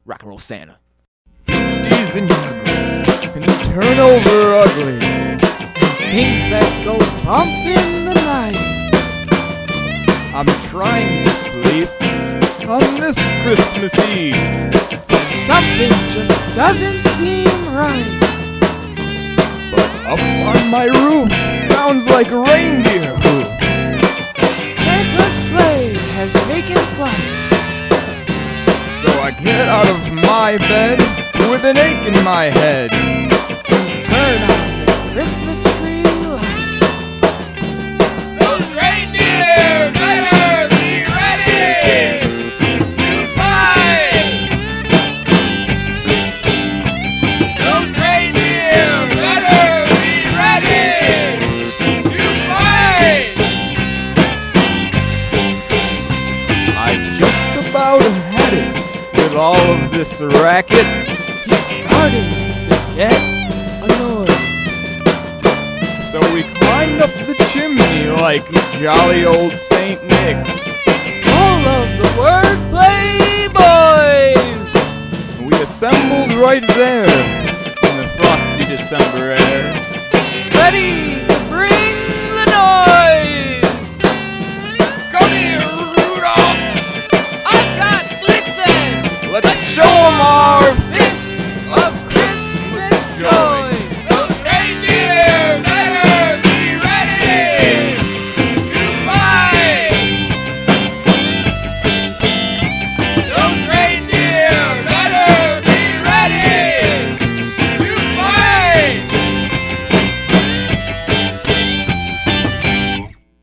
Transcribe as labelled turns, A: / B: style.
A: Rock and Roll Santa.
B: Beasties and uglies, and turn over uglies.
C: Things that go bump in the night.
B: I'm trying to sleep on this Christmas Eve.
C: Something just doesn't seem right.
B: But up on my roof sounds like reindeer hooves.
C: Santa's sleigh has taken flight.
B: So I get out of my bed with an ache in my head.
C: Turn on the Christmas tree lights.
D: Those reindeer better be ready to fight. Those reindeer better be ready to fight.
B: I just about had it with all of this racket.
C: He's starting to get annoyed.
B: So we climbed up the chimney like jolly old Saint Nick.
C: Full of the wordplay boys.
B: We assembled right there in the frosty December air.
C: Ready